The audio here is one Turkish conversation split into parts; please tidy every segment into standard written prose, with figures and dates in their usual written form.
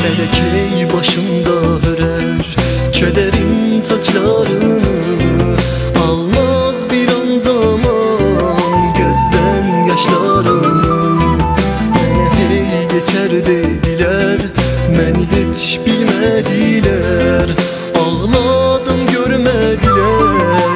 Melekey başımda hörer kederin saçlarını. Almaz bir an zaman gözden yaşlarını. Hey geçer dediler, məni heç bilmediler. Ağladım görmediler.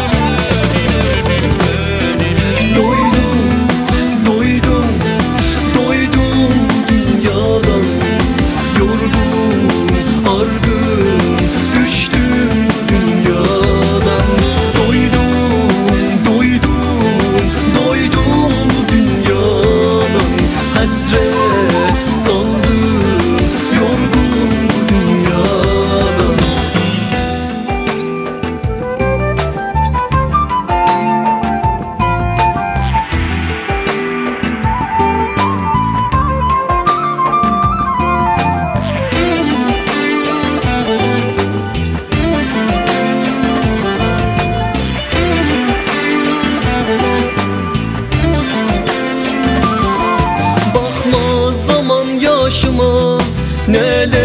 Doydum, doydum, doydum dünyadan. Yorgun, argın, düştüm dünyadan. Doydum, doydum, doydum bu dünyadan. Hasret kaldım, yorgun bu dünyadan. Bakma zaman yaşıma, neler